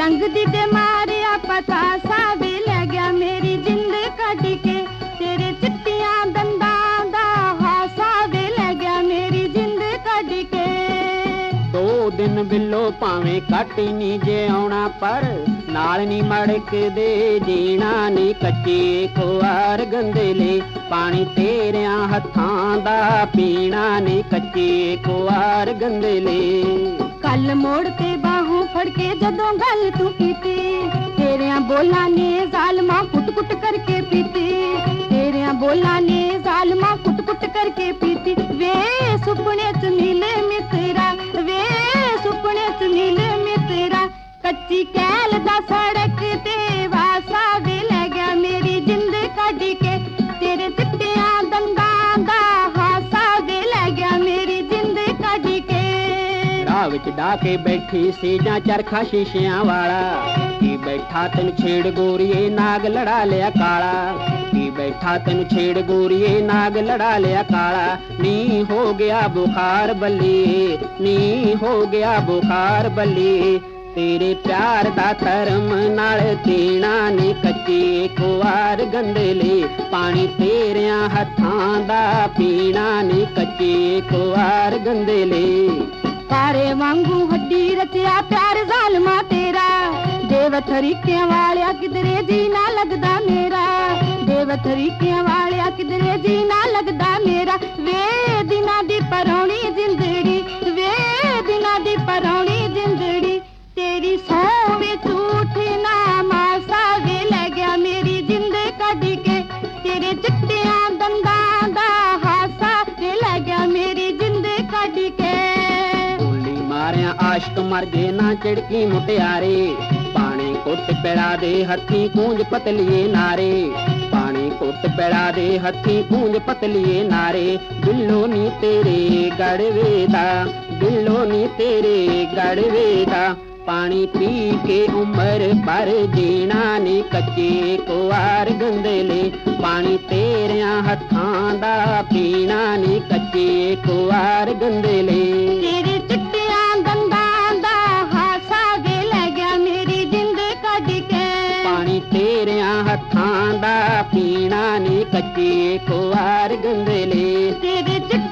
ਲੰਘਦੀ ਤੇ ਮਾਰਿਆ ਪਤਾਸਾ ਵੇ ਲੈ ਗਿਆ ਮੇਰੀ ਜਿੰਦ ਕੱਢ ਕੇ, ਤੇਰੇ ਚਿੱਟੀਆਂ ਦੰਦਾਂ ਦਾ ਹਾਸਾ ਵੇ ਲੈ ਗਿਆ ਮੇਰੀ ਜਿੰਦ ਕੱਢ ਕੇ। 2 ਦਿਨ ਬਿੱਲੋ ਭਾਵੇਂ ਕੱਟ ਨੀ ਜੇ ਆਉਣਾ, ਪਰ ਨਾਲ ਨੀ ਮੜਕਦੇ ਜੀਣਾ ਨੀ ਕੱਚੇ ਕੁਆਰ ਗੰਦਲੇ, ਪਾਣੀ ਤੇਰਿਆਂ ਹੱਥਾਂ ਦਾ ਪੀਣਾ ਨੀ ਕੱਚੇ ਕੁਆਰ ਗੰਦਲੇ। ਕੱਲ ਮੋੜ ਤੇ ਬਾਹੋਂ ਫੜ ਕੇ ਜਦੋਂ ਗੱਲ ਤੂੰ ਕੀਤੀ, ਤੇਰਿਆਂ ਬੋਲਾਂ ਨੇ ਜ਼ਾਲਮਾਂ ਕੁੱਟ-ਕੁੱਟ ਕਰਕੇ ਪੀਤੀ, ਤੇਰਿਆਂ ਬੋਲਾਂ ਨੇ ਜ਼ਾਲਮਾਂ ਕੁੱਟ-ਕੁੱਟ ਕਰਕੇ ਪੀਤੀ। ਵੇ ਸੁਪਨੇ ਚ ਮਿਲੇ ਮਿੱਤਰਾ, ਵੇ ਸੁਪਨੇ ਚ ਮਿਲੇ ਮਿੱਤਰਾ, ਕੱਚੀ ਕੈਲ ਦਾ ਸੜਕ ਤੇ ਵਾਸਾ ਵੇ ਲੈ ਗਿਆ ਮੇਰੀ ਜਿੰਦ ਕੱਢ ਕੇ, ਤੇਰੇ ਚਿੱਟਿਆਂ ਦੰਦਾਂ ਦਾ ਹਾਸਾ ਵੇ ਲੈ ਗਿਆ ਮੇਰੀ ਜਿੰਦ ਕੱਢ ਕੇ। ਰਾਹ ਵਿੱਚ ਡਾ ਕੇ ਬੈਠੀ ਸੀ ਜਾਂ ਚਰਖਾ ਸ਼ੀਸ਼ਿਆਂ ਵਾਲਾ, ਕੀ ਬੈਠਾ ਤੈਨੂੰ ਛੇੜ ਗੋਰੀਏ ਨਾਗ ਲੜਾ ਲਿਆ ਕਾਲਾ, ਕੀ ਬੈਠਾ ਤੈਨੂੰ ਛੇੜ ਗੋਰੀਏ ਨਾਗ ਲੜਾ ਲਿਆ ਕਾਲਾ। ਨੀ ਹੋ ਗਿਆ ਬੁਖਾਰ ਬੱਲੀ, ਨੀ ਹੋ ਗਿਆ ਬੁਖਾਰ ਬੱਲੀ, ਤੇਰੇ ਪਿਆਰ ਦਾ ਧਰਮ ਨਾਲ ਪੀਣਾ ਨੀ ਕੱਚੇ ਕੁਆਰ ਗੰਦਲੇ, ਪਾਣੀ ਤੇਰਿਆਂ ਹੱਥਾਂ ਦਾ ਪੀਣਾ ਨੀ ਕੱਚੇ ਕੁਆਰ ਗੰਦਲੇ। ਤਾਰੇ ਵਾਂਗੂ ਹੱਡੀ ਰਚਿਆ ਪਿਆਰ ਜ਼ਾਲਮਾ ਤੇਰਾ, ਦੇਵ ਤਰੀਕਿਆਂ ਵਾਲਿਆ ਕਿਧਰੇ ਜੀ ਨਾ ਲੱਗਦਾ ਮੇਰਾ, ਦੇਵ ਤਰੀਕਿਆਂ ਵਾਲਿਆ ਕਿਧਰੇ ਜੀ ਨਾ ਲੱਗਦਾ ਮੇਰਾ। ਵੇ ਦਿਨਾਂ ਦੀ ਪਰੌਣੀ ਜਿੰਦੜੀ, ਵੇ ਦਿਨਾਂ ਦੀ ਪਰੌਣੀ ਜਿੰਦੜੀ, ਤੇਰੀ ਸੌਂ ਵਿੱਚ ਝੂਠ ਨਾ ਮਾਸਾ ਵੇ ਲੈ ਗਿਆ ਮੇਰੀ ਜਿੰਦ ਕੱਢ ਕੇ, ਤੇਰੇ ਚਿੱਟਿਆਂ ਦੰਦਾਂ ਦਾ ਹਾਸਾ ਵੇ ਲੈ ਗਿਆ ਮੇਰੀ ਜਿੰਦ ਕੱਢ ਕੇ। ਗੋਲੀ ਮਾਰਿਆ ਆਸ਼ਕ ਮਰ ਜੇ ਨਾ ਝਿੜਕੀ ਮੁਟਿਆਰੇ, ਪਾਣੀ ਕੁੱਟ ਪਿੜਾ ਦੇ ਹੱਥੀਂ ਕੂੰਜ ਪਤਲੀਏ ਨਾਰੇ, ਪਾਣੀ ਕੁੱਟ ਪਿੜਾ ਦੇ ਹੱਥੀਂ ਕੂੰਜ ਪਤਲੀਏ ਨਾਰੇ। ਬਿੱਲੋ ਨੀ ਤੇਰੇ ਗੜਵੇ ਦਾ, ਬਿੱਲੋ ਨੀ ਤੇਰੇ ਗੜਵੇ ਦਾ, ਪਾਣੀ ਪੀ ਕੇ ਉਮਰ ਭਰ ਜੀਣਾ ਨੀ ਕੱਚੇ ਕੁਆਰ ਗੰਦਲੇ, ਪਾਣੀ ਤੇਰਿਆਂ ਹੱਥਾਂ ਦਾ ਪੀਣਾ ਨੀ ਕੱਚੇ ਕੁਆਰ ਗੰਦਲੇ। ਤੇਰੇ ਚਿੱਟਿਆਂ ਦੰਦਾਂ ਦਾ ਹਾਸਾ ਵੇ ਲੈ ਗਿਆ ਮੇਰੀ ਜਿੰਦ ਕੱਢ ਕੇ, ਪਾਣੀ ਤੇਰਿਆਂ ਹੱਥਾਂ ਦਾ ਪੀਣਾ ਨੀ ਕੱਚੇ ਕੁਆਰ ਗੰਦਲੇ। ਤੇਰੇ